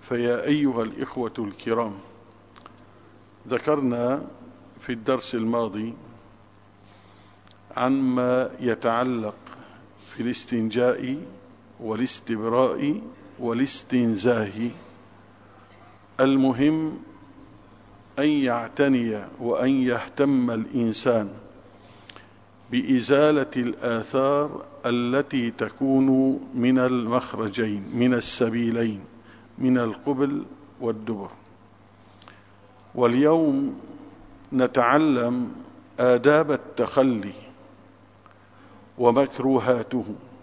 فيا أيها الإخوة الكرام، ذكرنا في الدرس الماضي عما يتعلق في الاستنجاء والاستبراء والاستنزاه. المهم أن يعتني وأن يهتم الإنسان بإزالة الآثار التي تكون من المخرجين، من السبيلين، من القبل والدبر. واليوم نتعلم آداب التخلي ومكروهاته.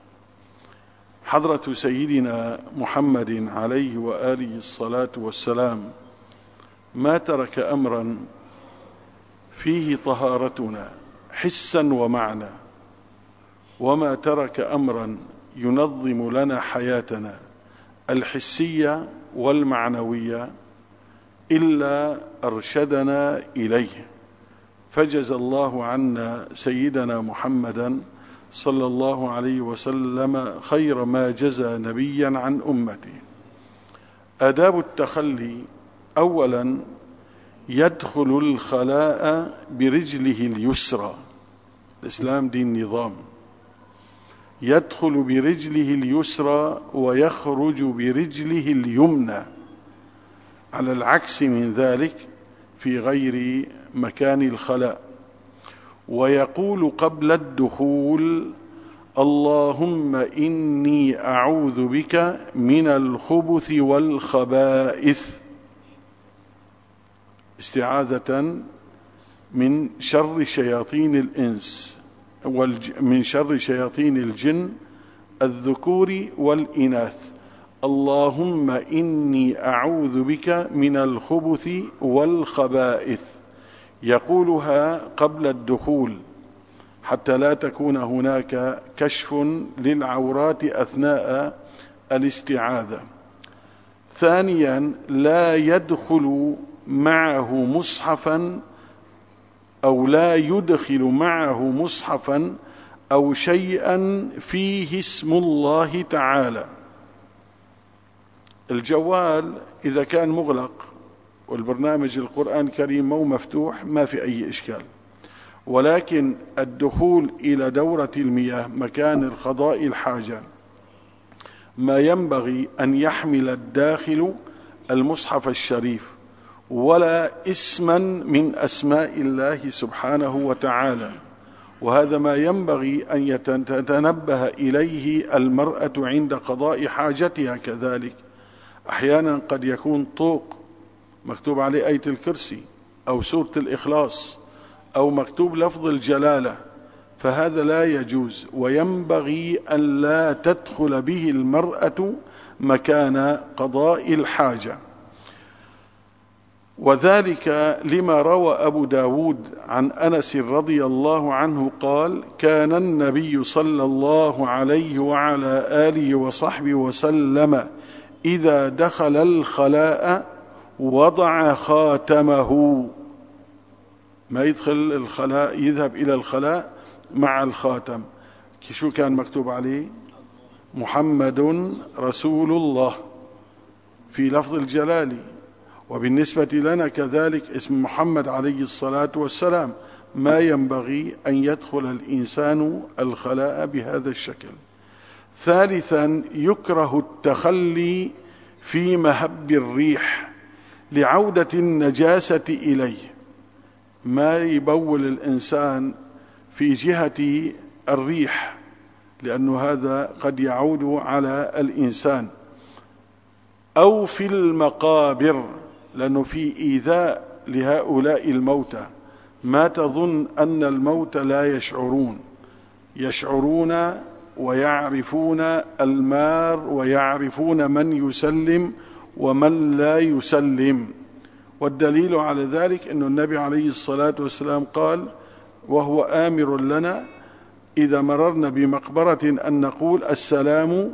حضرة سيدنا محمد عليه وآله الصلاة والسلام ما ترك أمرا فيه طهارتنا حسا ومعنى، وما ترك أمرا ينظم لنا حياتنا الحسية والمعنوية إلا أرشدنا إليه، فجزى الله عنا سيدنا محمدا صلى الله عليه وسلم خير ما جزى نبيا عن أمته. آداب التخلي: أولا يدخل الخلاء برجله اليسرى. الإسلام دين نظام. يدخل برجله اليسرى ويخرج برجله اليمنى، على العكس من ذلك في غير مكان الخلاء. ويقول قبل الدخول: اللهم إني أعوذ بك من الخبث والخبائث، استعاذة من شر شياطين الإنس من شر شياطين الجن الذكور والإناث. اللهم إني أعوذ بك من الخبث والخبائث. يقولها قبل الدخول حتى لا تكون هناك كشف للعورات أثناء الاستعاذة. ثانيا لا يدخل معه مصحفا أو لا يدخل معه مصحفا أو شيئا فيه اسم الله تعالى. الجوال إذا كان مغلق والبرنامج القرآن الكريم مو مفتوح ما في أي إشكال، ولكن الدخول إلى دورة المياه مكان القضاء الحاجة ما ينبغي أن يحمل الداخل المصحف الشريف ولا اسما من أسماء الله سبحانه وتعالى، وهذا ما ينبغي أن تتنبه إليه المرأة عند قضاء حاجتها. كذلك أحيانا قد يكون طوق مكتوب عليه آية الكرسي أو سورة الإخلاص أو مكتوب لفظ الجلالة، فهذا لا يجوز، وينبغي أن لا تدخل به المرأة مكان قضاء الحاجة. وذلك لما روى أبو داود عن أنس رضي الله عنه قال: كان النبي صلى الله عليه وعلى آله وصحبه وسلم إذا دخل الخلاء وضع خاتمه. ما يدخل الخلاء، يذهب إلى الخلاء مع الخاتم. شو كان مكتوب عليه؟ محمد رسول الله في لفظ الجلال. وبالنسبة لنا كذلك اسم محمد عليه الصلاة والسلام. ما ينبغي أن يدخل الإنسان الخلاء بهذا الشكل. ثالثا يكره التخلي في مهب الريح لعودة النجاسة إليه. ما يبول الإنسان في جهة الريح، لأن هذا قد يعود على الإنسان، أو في المقابر، لأنه في إيذاء لهؤلاء الموتى. ما تظن أن الموتى لا يشعرون ويعرفون المار ويعرفون من يسلم ومن لا يسلم. والدليل على ذلك أن النبي عليه الصلاة والسلام قال وهو آمر لنا إذا مررنا بمقبرة أن نقول: السلام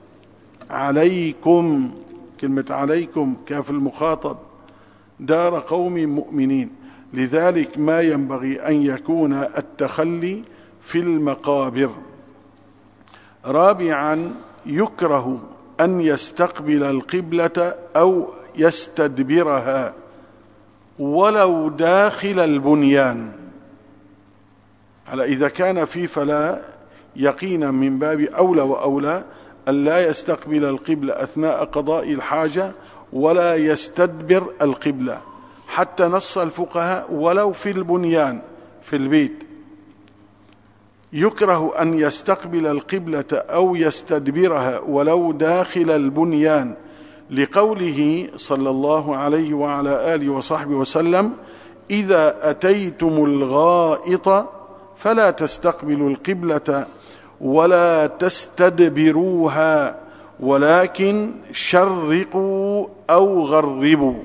عليكم. كلمة عليكم كاف المخاطب، دار قوم مؤمنين. لذلك ما ينبغي أن يكون التخلي في المقابر. رابعا يكره أن يستقبل القبلة أو يستدبرها ولو داخل البنيان. على إذا كان في فلا يقينا من باب أولى وأولى أن لا يستقبل القبلة أثناء قضاء الحاجة ولا يستدبر القبلة، حتى نص الفقهاء ولو في البنيان في البيت يكره أن يستقبل القبلة أو يستدبرها ولو داخل البنيان، لقوله صلى الله عليه وعلى آله وصحبه وسلم: إذا أتيتم الغائط فلا تستقبلوا القبلة ولا تستدبروها ولكن شرقوا أو غربوا.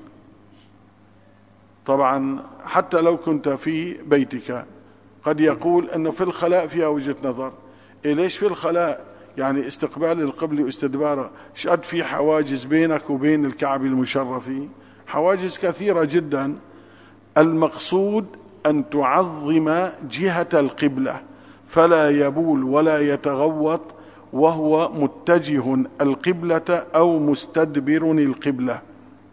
طبعا حتى لو كنت في بيتك قد يقول أنه في الخلاء فيها وجهة نظر. ليش في الخلاء؟ يعني استقبال القبل واستدباره، شد في حواجز بينك وبين الكعب المشرف، حواجز كثيرة جدا. المقصود أن تعظم جهة القبلة فلا يبول ولا يتغوط وهو متجه القبلة أو مستدبر القبلة،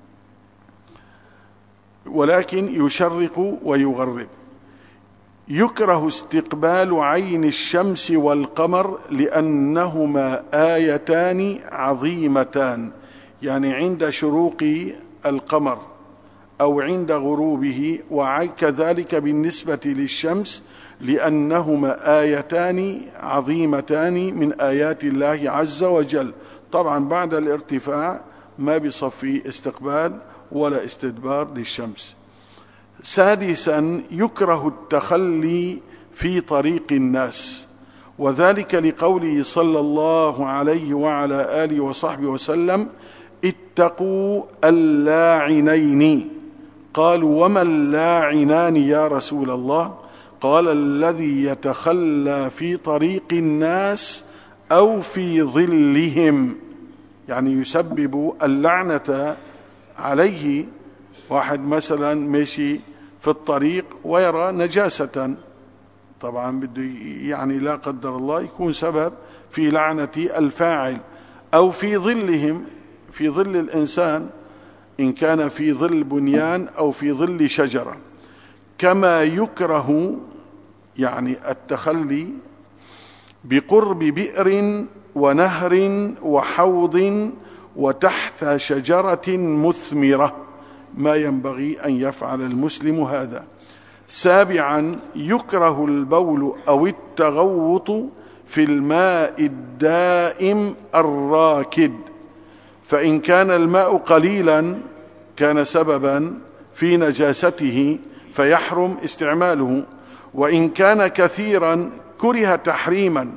ولكن يشرق ويغرب. يكره استقبال عين الشمس والقمر لأنهما آيتان عظيمتان، يعني عند شروق القمر أو عند غروبه، وكذلك بالنسبة للشمس لأنهما آيتان عظيمتان من آيات الله عز وجل. طبعا بعد الارتفاع ما بصفي استقبال ولا استدبار للشمس. سادسا يكره التخلي في طريق الناس، وذلك لقوله صلى الله عليه وعلى آله وصحبه وسلم: اتقوا اللاعنين. قالوا: وما اللاعنان يا رسول الله؟ قال: الذي يتخلى في طريق الناس أو في ظلهم، يعني يسبب اللعنة عليه. واحد مثلا ماشي في الطريق ويرى نجاسة، طبعا بده يعني لا قدر الله يكون سبب في لعنة الفاعل. أو في ظلهم، في ظل الإنسان إن كان في ظل بنيان أو في ظل شجرة. كما يكره يعني التخلي بقرب بئر ونهر وحوض وتحت شجرة مثمرة، ما ينبغي أن يفعل المسلم هذا. سابعا يكره البول أو التغوط في الماء الدائم الراكد، فإن كان الماء قليلا كان سببا في نجاسته فيحرم استعماله، وإن كان كثيرا كره تحريما،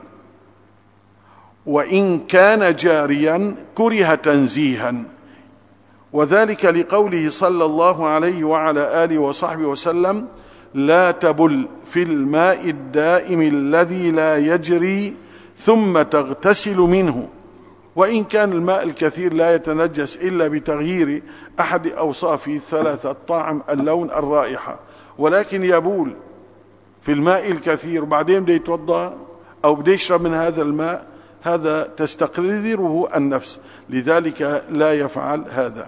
وإن كان جاريا كره تنزيها. وذلك لقوله صلى الله عليه وعلى آله وصحبه وسلم: لا تبل في الماء الدائم الذي لا يجري ثم تغتسل منه. وإن كان الماء الكثير لا يتنجس إلا بتغيير أحد أوصافه الثلاثة: الطعم، اللون، الرائحة، ولكن يبول في الماء الكثير وبعدين بده يتوضأ أو بده يشرب من هذا الماء، هذا تستقذره النفس، لذلك لا يفعل هذا.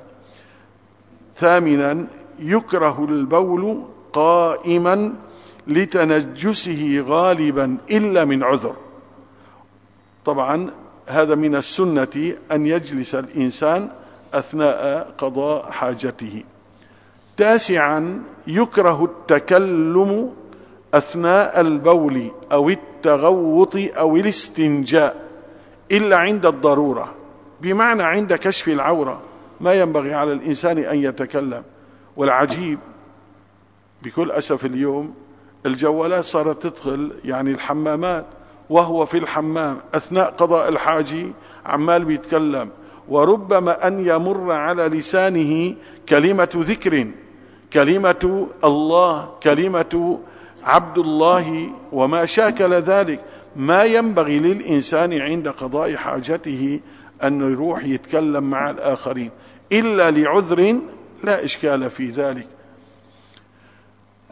ثامنا يكره البول قائما لتنجسه غالبا إلا من عذر. طبعا هذا من السنة أن يجلس الإنسان أثناء قضاء حاجته. تاسعا يكره التكلم أثناء البول أو التغوط أو الاستنجاء إلا عند الضرورة، بمعنى عند كشف العورة ما ينبغي على الإنسان أن يتكلم. والعجيب بكل أسف اليوم الجوالات صارت تدخل يعني الحمامات وهو في الحمام أثناء قضاء الحاجة عمال بيتكلم، وربما أن يمر على لسانه كلمة ذكر، كلمة الله، كلمة عبد الله وما شاكل ذلك. ما ينبغي للإنسان عند قضاء حاجته أن يروح يتكلم مع الآخرين إلا لعذر لا إشكال في ذلك.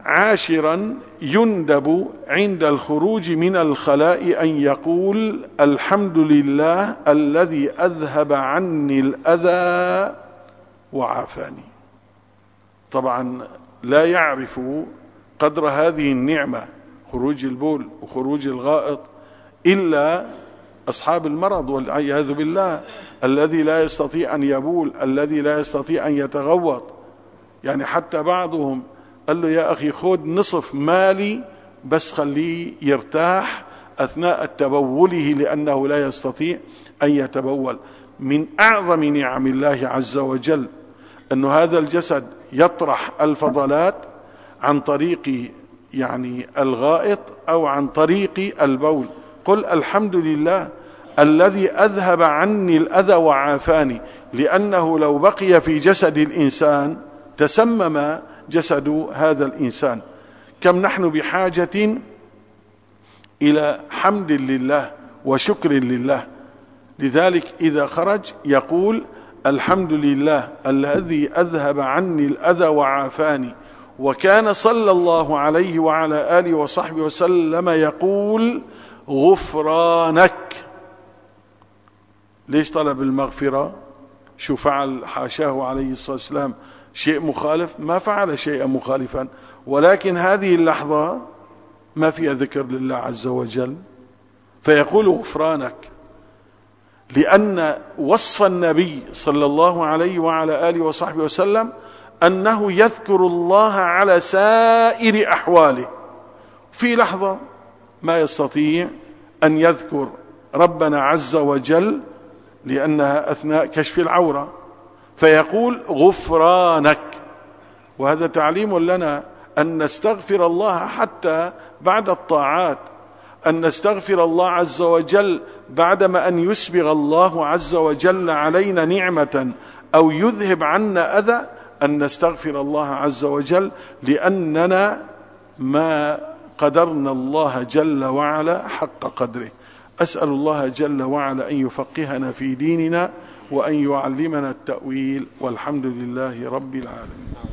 10 يندب عند الخروج من الخلاء أن يقول الحمد لله الذي أذهب عني الأذى وعافاني. طبعا لا يعرف قدر هذه النعمة، خروج البول وخروج الغائط، إلا أصحاب المرض والعياذ بالله، الذي لا يستطيع أن يبول، الذي لا يستطيع أن يتغوط. يعني حتى بعضهم قال له يا أخي خذ نصف مالي بس خليه يرتاح أثناء تبوله لأنه لا يستطيع أن يتبول. من أعظم نعم الله عز وجل أن هذا الجسد يطرح الفضلات عن طريق يعني الغائط أو عن طريق البول. قل الحمد لله الذي أذهب عني الأذى وعافاني، لأنه لو بقي في جسد الإنسان تسمم جسد هذا الإنسان. كم نحن بحاجة إلى حمد لله وشكر لله. لذلك إذا خرج يقول الحمد لله الذي أذهب عني الأذى وعافاني. وكان صلى الله عليه وعلى آله وصحبه وسلم يقول غفرانك. ليش طلب المغفرة؟ شو فعل؟ حاشاه عليه الصلاة والسلام شيء مخالف؟ ما فعل شيئا مخالفا، ولكن هذه اللحظة ما فيها ذكر لله عز وجل فيقول غفرانك، لأن وصف النبي صلى الله عليه وعلى آله وصحبه وسلم أنه يذكر الله على سائر أحواله. في لحظة ما يستطيع أن يذكر ربنا عز وجل لأنها أثناء كشف العورة، فيقول غفرانك. وهذا تعليم لنا أن نستغفر الله حتى بعد الطاعات، أن نستغفر الله عز وجل بعدما أن يسبغ الله عز وجل علينا نعمة أو يذهب عنا أذى، أن نستغفر الله عز وجل لأننا ما قدرنا الله جل وعلا حق قدره. أسأل الله جل وعلا أن يفقهنا في ديننا وأن يعلمنا التأويل، والحمد لله رب العالمين.